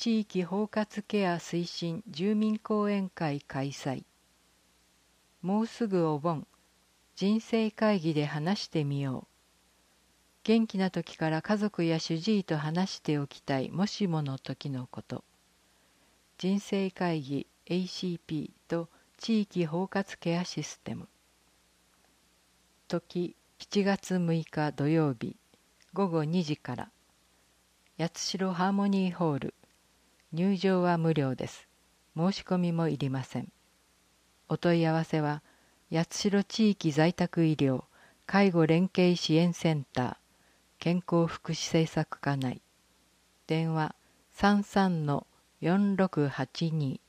地域包括ケア推進住民講演会開催。もうすぐお盆、人生会議で話してみよう。元気な時から家族や主治医と話しておきたいもしもの時のこと。人生会議 ACP と地域包括ケアシステム。時7月6日土曜日午後2時から。八代ハーモニーホール。入場は無料です。申し込みもいりません。お問い合わせは八代地域在宅医療介護連携支援センター健康福祉政策課内。電話33-4682